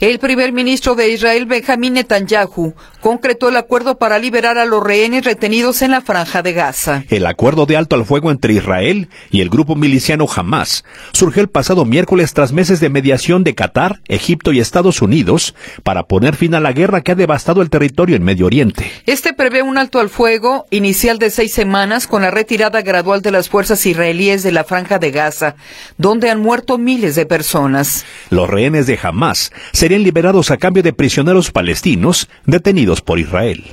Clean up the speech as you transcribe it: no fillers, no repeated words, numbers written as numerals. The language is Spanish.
El primer ministro de Israel, Benjamín Netanyahu, concretó el acuerdo para liberar a los rehenes retenidos en la Franja de Gaza. El acuerdo de alto al fuego entre Israel y el grupo miliciano Hamás surgió el pasado miércoles tras meses de mediación de Qatar, Egipto y Estados Unidos para poner fin a la guerra que ha devastado el territorio en Medio Oriente. Este prevé un alto al fuego inicial de 6 semanas con la retirada gradual de las fuerzas israelíes de la Franja de Gaza, donde han muerto miles de personas. Los rehenes de Hamás serían liberados a cambio de prisioneros palestinos detenidos por Israel.